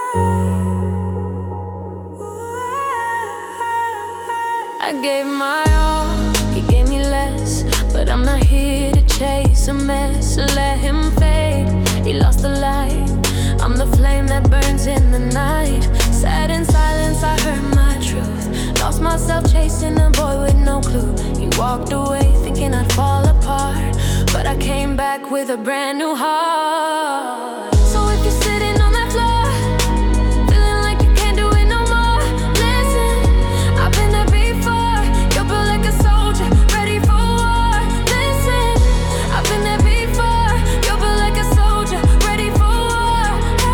I gave my all, he gave me less, but I'm not here to chase a mess. Let him fade, he lost the light. I'm the flame that burns in the night. Sat in silence, I heard my truth. Lost myself chasing a boy with no clue. He walked away thinking I'd fall apart, but I came back with a brand new heart. So if you're sitting on that floor, feeling like you can't do it no more, listen, I've been there before. You're built like a soldier, ready for war. Listen, I've been there before. You're built like a soldier, ready for war.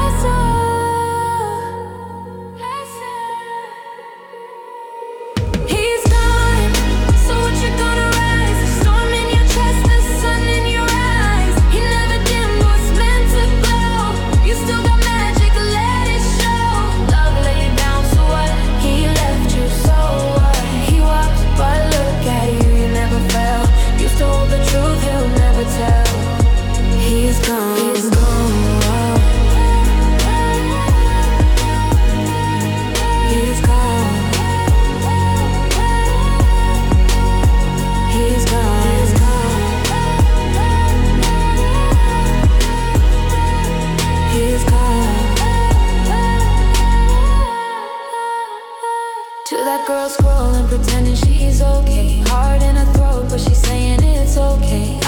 He's gone, so what you gonna rise? The storm in your chest, the sun in your eyes. He never dimmed what's meant to glow. You still got magic, let it show. Love lay you down, so what? He left you, so what? He walked, but look at you, you never fell. Used to hold the truth, he'll never tell. He's gone, he's gone. He's gone. He's gone. He's gone. He's gone. To that girl scrolling, pretending she's okay. Heart in her throat, but she's saying it's okay.